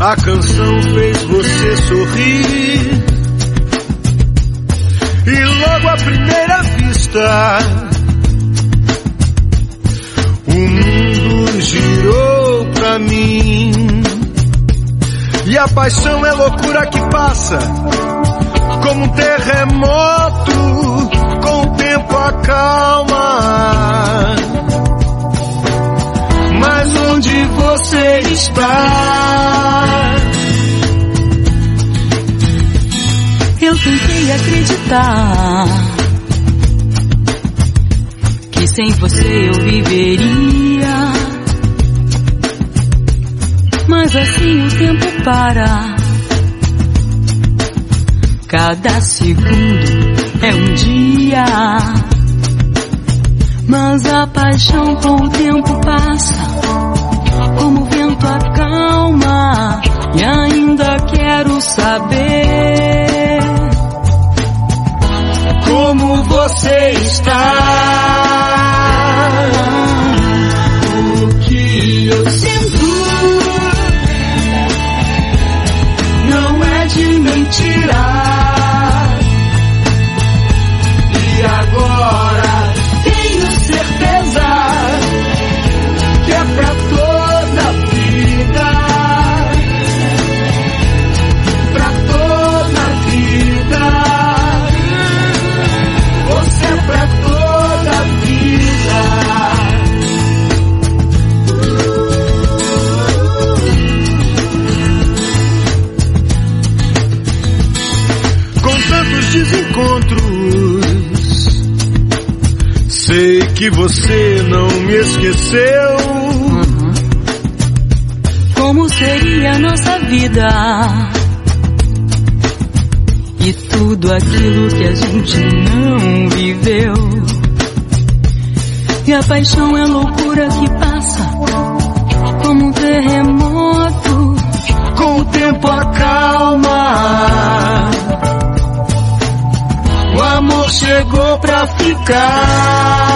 A canção fez você sorrir e logo à primeira vista o mundo girou pra mim. E a paixão é loucura que passa como um terremoto, com o tempo acalma. Mas onde você está? Eu tentei acreditar que sem você eu viveria, mas assim o tempo para. Cada segundo é um dia, mas a paixão com o tempo passa, como o vento acalma. E ainda quero saber como você está. O que eu sinto não é de mentira. E agora tenho certeza que é pra toda a vida. Pra toda a vida. Você é pra toda a vida. Com tantos desencontros, sei que você não me esqueceu. Como seria a nossa vida e tudo aquilo que a gente não viveu. E a paixão é loucura que passa como um terremoto, Com o tempo acalma. O amor chegou pra ficar.